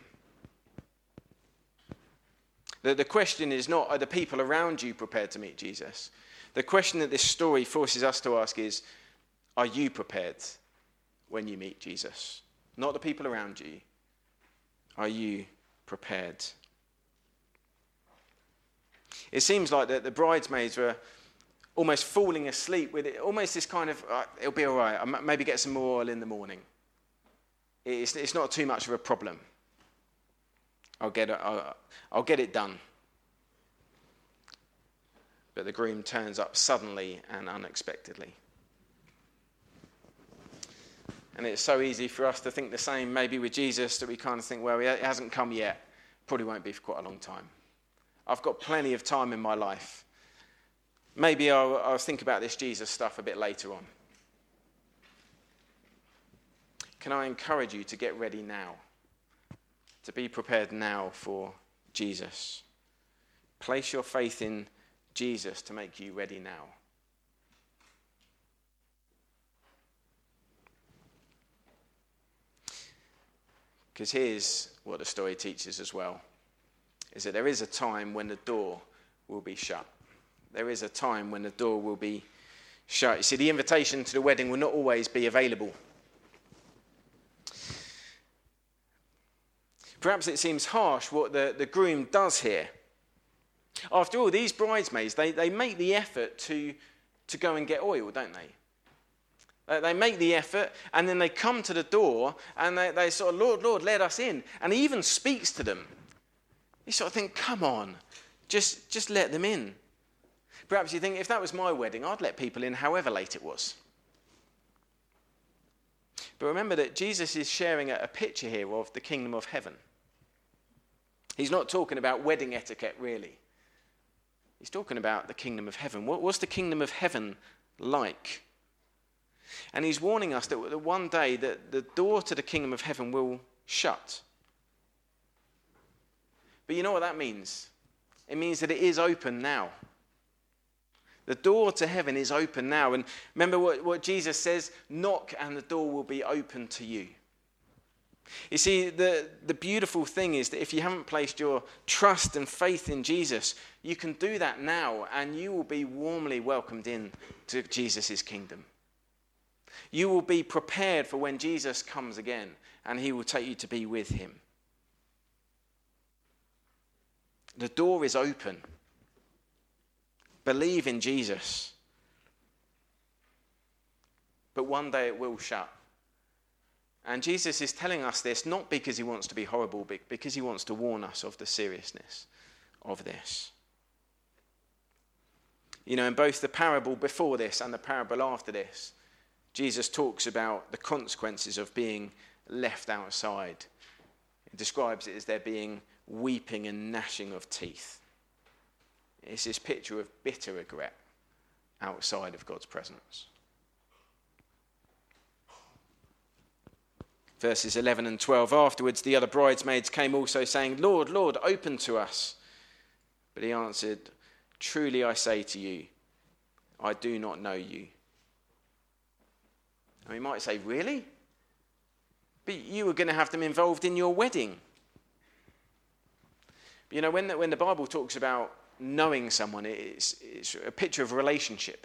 The, the question is not, are the people around you prepared to meet Jesus? The question that this story forces us to ask is, are you prepared when you meet Jesus? Not the people around you. Are you prepared? It seems like that the bridesmaids were almost falling asleep with it, almost this kind of, uh, it'll be all right, I'll maybe get some more oil in the morning. It's, it's not too much of a problem. I'll get it, I'll, I'll get it done. But the groom turns up suddenly and unexpectedly. And it's so easy for us to think the same, maybe with Jesus, that we kind of think, well, it hasn't come yet. Probably won't be for quite a long time. I've got plenty of time in my life. Maybe I'll, I'll think about this Jesus stuff a bit later on. Can I encourage you to get ready now? To be prepared now for Jesus. Place your faith in Jesus to make you ready now. Because here's what the story teaches as well, is that there is a time when the door will be shut. There is a time when the door will be shut. You see, the invitation to the wedding will not always be available. Perhaps it seems harsh what the, the groom does here. After all, these bridesmaids, they, they make the effort to, to go and get oil, don't they? Uh, they make the effort, and then they come to the door, and they, they sort of, Lord, Lord, let us in. And he even speaks to them. You sort of think, come on, just, just let them in. Perhaps you think, if that was my wedding, I'd let people in however late it was. But remember that Jesus is sharing a, a picture here of the kingdom of heaven. He's not talking about wedding etiquette, really. He's talking about the kingdom of heaven. What, what's the kingdom of heaven like? And he's warning us that one day that the door to the kingdom of heaven will shut. But you know what that means? It means that it is open now. The door to heaven is open now. And remember what, what Jesus says, knock and the door will be open to you. You see, the, the beautiful thing is that if you haven't placed your trust and faith in Jesus, you can do that now, and you will be warmly welcomed in to Jesus' kingdom. You will be prepared for when Jesus comes again, and he will take you to be with him. The door is open. Believe in Jesus. But one day it will shut. And Jesus is telling us this not because he wants to be horrible, but because he wants to warn us of the seriousness of this. You know, in both the parable before this and the parable after this, Jesus talks about the consequences of being left outside. He describes it as there being weeping and gnashing of teeth. It's this picture of bitter regret outside of God's presence. Verses eleven and twelve, afterwards the other bridesmaids came also, saying, Lord, Lord, open to us. But he answered, truly I say to you, I do not know you. And we might say, really? But you were going to have them involved in your wedding. But you know, when the, when the Bible talks about knowing someone, it's, it's a picture of a relationship.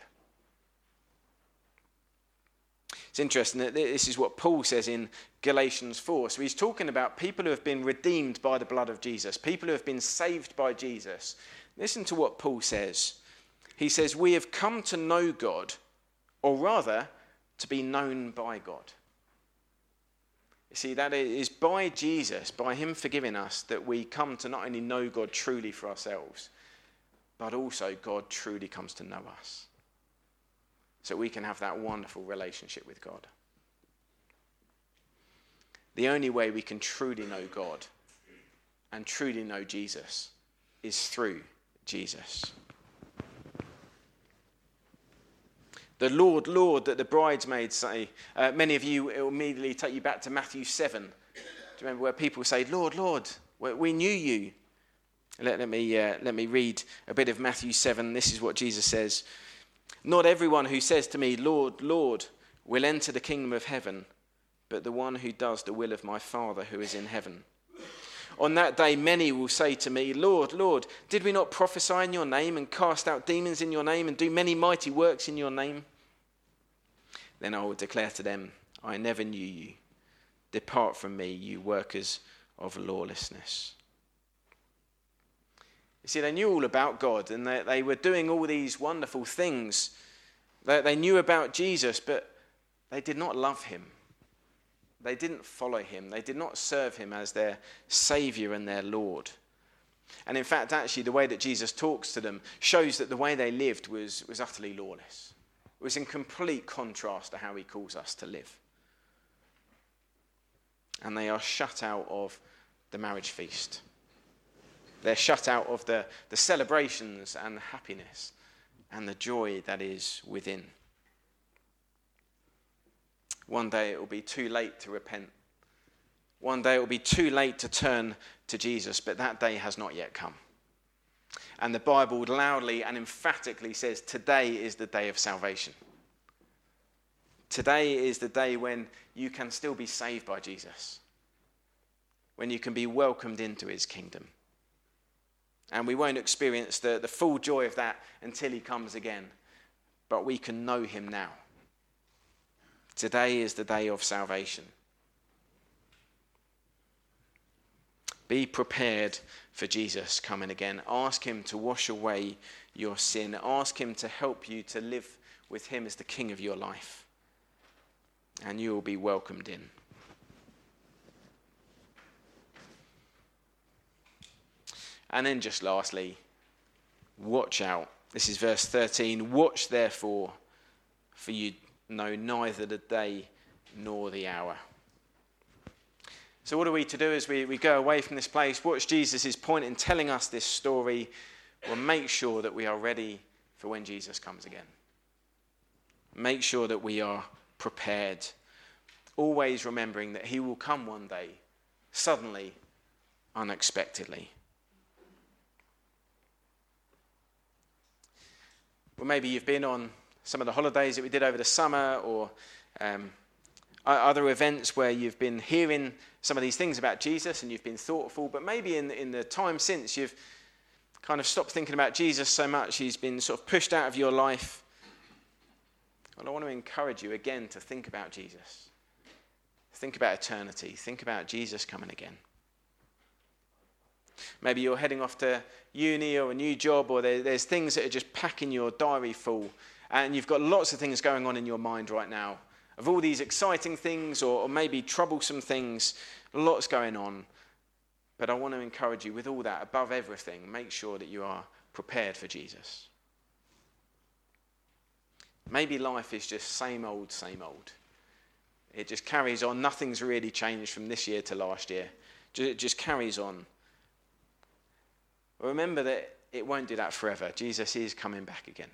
It's interesting that this is what Paul says in Galatians four. So he's talking about people who have been redeemed by the blood of Jesus, people who have been saved by Jesus. Listen to what Paul says. He says, we have come to know God, or rather, to be known by God. You see, that is by Jesus, by him forgiving us, that we come to not only know God truly for ourselves, but also God truly comes to know us. So we can have that wonderful relationship with God. The only way we can truly know God and truly know Jesus is through Jesus. The Lord, Lord, that the bridesmaids say, uh, many of you, it will immediately take you back to Matthew seven. Do you remember where people say, Lord, Lord, we knew you. Let, let, me, uh, let me read a bit of Matthew seven. This is what Jesus says. Not everyone who says to me, Lord, Lord, will enter the kingdom of heaven, but the one who does the will of my Father who is in heaven. On that day, many will say to me, Lord, Lord, did we not prophesy in your name and cast out demons in your name and do many mighty works in your name? Then I will declare to them, I never knew you. Depart from me, you workers of lawlessness. You see, they knew all about God, and they, they were doing all these wonderful things. They, they knew about Jesus, but they did not love him. They didn't follow him. They did not serve him as their Saviour and their Lord. And in fact, actually, the way that Jesus talks to them shows that the way they lived was, was utterly lawless. It was in complete contrast to how he calls us to live. And they are shut out of the marriage feast. They're shut out of the, the celebrations and the happiness and the joy that is within. One day it will be too late to repent. One day it will be too late to turn to Jesus, but that day has not yet come. And the Bible loudly and emphatically says today is the day of salvation. Today is the day when you can still be saved by Jesus, when you can be welcomed into his kingdom. And we won't experience the, the full joy of that until he comes again, but we can know him now. Today is the day of salvation. Be prepared for Jesus coming again. Ask him to wash away your sin. Ask him to help you to live with him as the king of your life. And you will be welcomed in. And then just lastly, watch out. This is verse thirteen. Watch therefore, for you know neither the day nor the hour. So what are we to do as we, we go away from this place? What's Jesus' point in telling us this story? Well, make sure that we are ready for when Jesus comes again. Make sure that we are prepared. Always remembering that he will come one day, suddenly, unexpectedly. Well, maybe you've been on some of the holidays that we did over the summer, or um, Are there events where you've been hearing some of these things about Jesus and you've been thoughtful, but maybe in, in the time since you've kind of stopped thinking about Jesus so much, he's been sort of pushed out of your life? Well, I want to encourage you again to think about Jesus. Think about eternity. Think about Jesus coming again. Maybe you're heading off to uni or a new job, or there, there's things that are just packing your diary full, and you've got lots of things going on in your mind right now, of all these exciting things or, or maybe troublesome things, lots going on. But I want to encourage you, with all that, above everything, make sure that you are prepared for Jesus. Maybe life is just same old, same old. It just carries on. Nothing's really changed from this year to last year. It just carries on. Remember that it won't do that forever. Jesus is coming back again.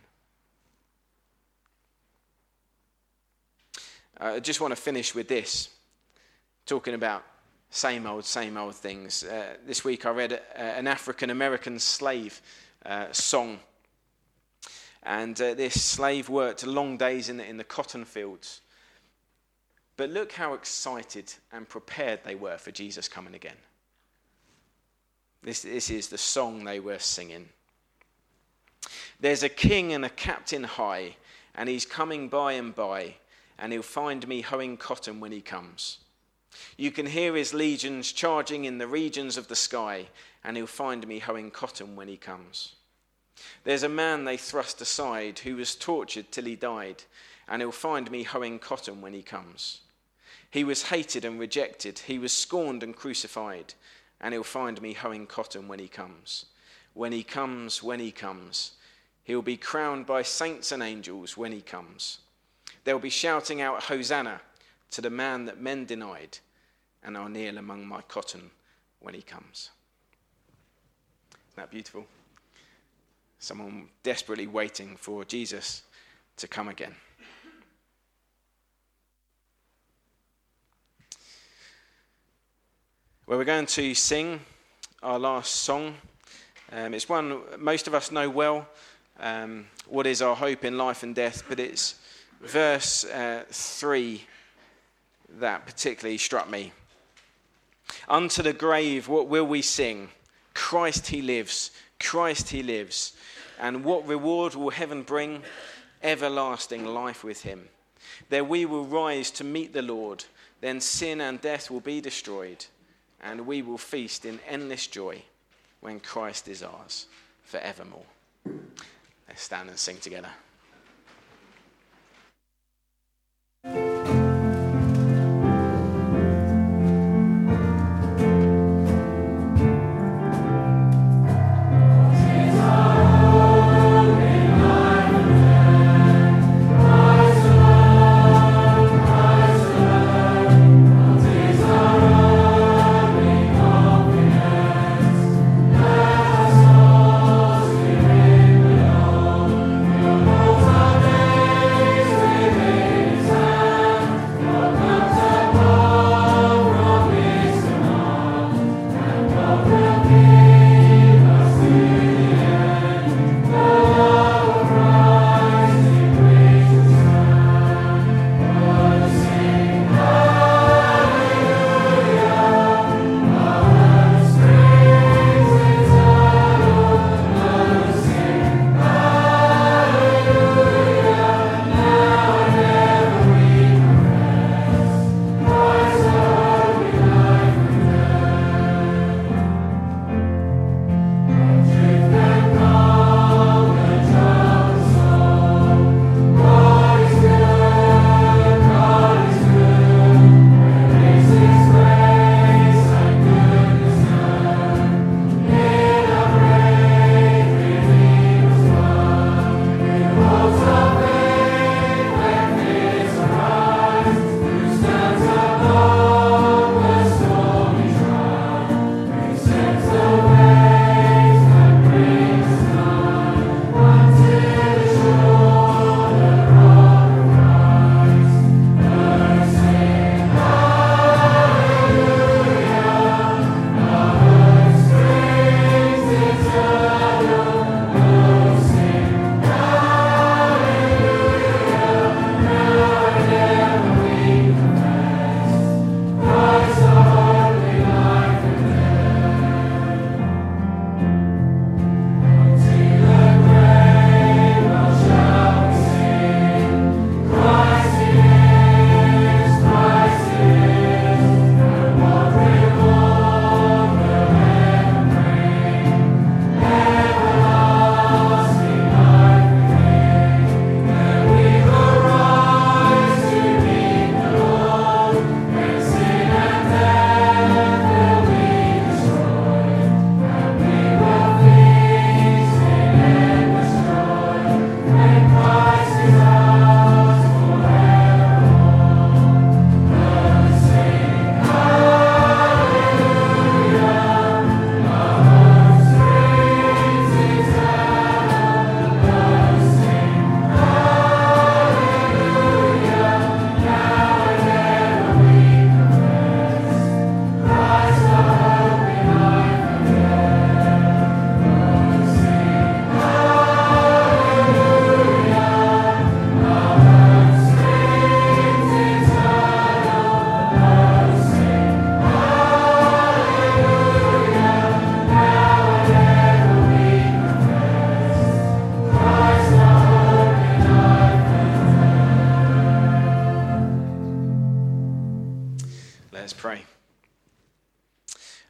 I just want to finish with this, talking about same old, same old things. Uh, this week I read a, an African-American slave uh, song. And uh, this slave worked long days in the, in the cotton fields. But look how excited and prepared they were for Jesus coming again. This, this is the song they were singing. There's a king and a captain high, and he's coming by and by, and he'll find me hoeing cotton when he comes. You can hear his legions charging in the regions of the sky, and he'll find me hoeing cotton when he comes. There's a man they thrust aside who was tortured till he died, and he'll find me hoeing cotton when he comes. He was hated and rejected, he was scorned and crucified, and he'll find me hoeing cotton when he comes. When he comes, when he comes, he'll be crowned by saints and angels when he comes. They'll be shouting out Hosanna to the man that men denied, and I'll kneel among my cotton when he comes. Isn't that beautiful? Someone desperately waiting for Jesus to come again. Well, we're going to sing our last song. Um, it's one most of us know well. Um, what is our hope in life and death? But it's verse uh, three that particularly struck me. Unto the grave, what will we sing? Christ he lives, Christ he lives. And what reward will heaven bring? Everlasting life with him. There we will rise to meet the Lord. Then sin and death will be destroyed. And we will feast in endless joy when Christ is ours forevermore. Let's stand and sing together. Oh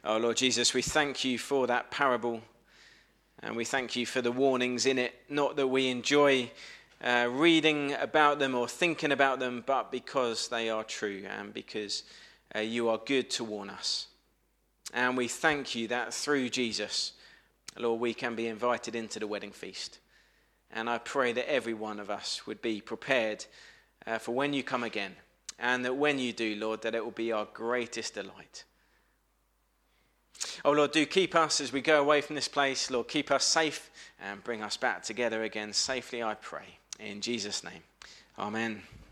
Oh, Lord Jesus, we thank you for that parable, and we thank you for the warnings in it, not that we enjoy uh, reading about them or thinking about them, but because they are true and because uh, you are good to warn us. And we thank you that through Jesus, Lord, we can be invited into the wedding feast. And I pray that every one of us would be prepared uh, for when you come again, and that when you do, Lord, that it will be our greatest delight. Oh, Lord, do keep us as we go away from this place. Lord, keep us safe and bring us back together again safely, I pray. In Jesus' name, amen.